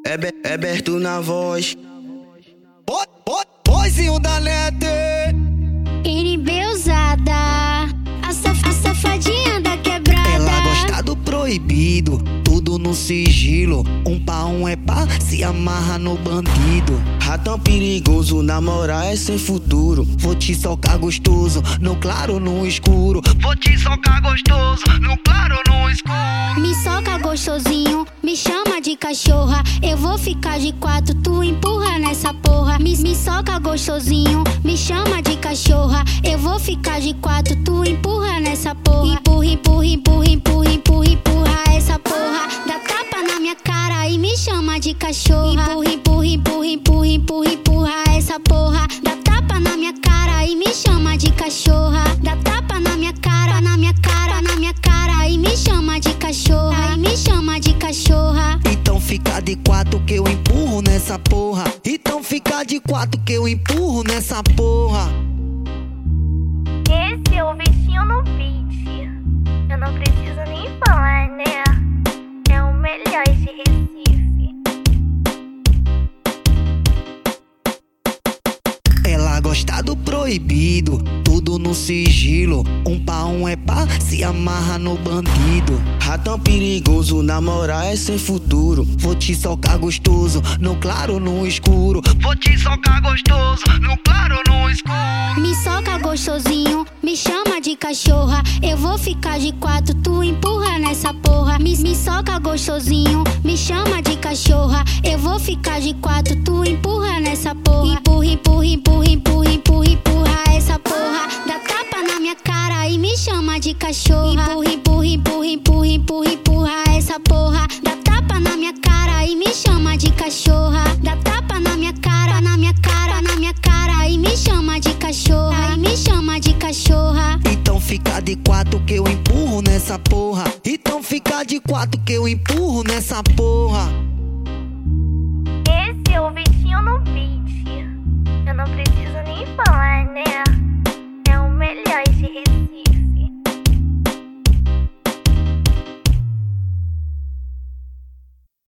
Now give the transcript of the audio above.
É Berto na voz. Vozinho da Nete. NB usada, a safadinha da quebrada. Ela gosta do proibido, tudo no sigilo. Um pra um é pá, se amarra no bandido. Ratão perigoso, namorar é sem futuro. Vou te socar gostoso, no claro, no escuro. Vou te socar gostoso, no claro, no escuro. Me soca gostosinho, me chama de cachorra. Eu vou ficar de quatro, tu empurra nessa porra. Me soca gostosinho, me chama de cachorra. Eu vou ficar de quatro, tu empurra nessa porra. Empurra, empurra, empurra, empurra, empurra, empurra essa porra. Dá tapa na minha cara e me chama de cachorra. Empurra, empurra, empurra, empurra, empurra, empurra essa porra. Dá tapa na minha cara e me chama de cachorra. Dá tapa na minha cara, na minha cara, na minha cara e me chama de cachorra. E me chama de cachorra. Então fica de quatro que eu empurro nessa porra. Então fica de quatro que eu empurro nessa porra. Esse é o Vitinho no beat. Eu não preciso nem falar, né? É o melhor de Recife. Ela gosta do proibido, tudo no sigilo. Um pra um é pá, se amarra no bandido. Ratão perigoso, namorar é sem futuro. Vou te socar gostoso, no claro, no escuro. Vou te socar gostoso, no claro, no escuro. Me soca gostosinho, me chama de cachorra. Eu vou ficar de quatro, tu empurra nessa porra. Me soca gostosinho, me chama de cachorra. Eu vou ficar de quatro, tu empurra nessa porra. Empurra, empurra, empurra, empurra, empurra, empurra essa porra. Dá tapa na minha cara e me chama de cachorra. Empurra, empurra, empurra, empurra, empurra, empurra essa porra. Dá tapa na minha cara e me chama de cachorra. Dá tapa na minha cara, na minha cara, na minha cara e me chama de cachorra. E me chama de cachorra. Então fica de quatro que eu empurro nessa porra. Então fica de quatro que eu empurro nessa porra. Esse é o Vitinho no beat. Eu não preciso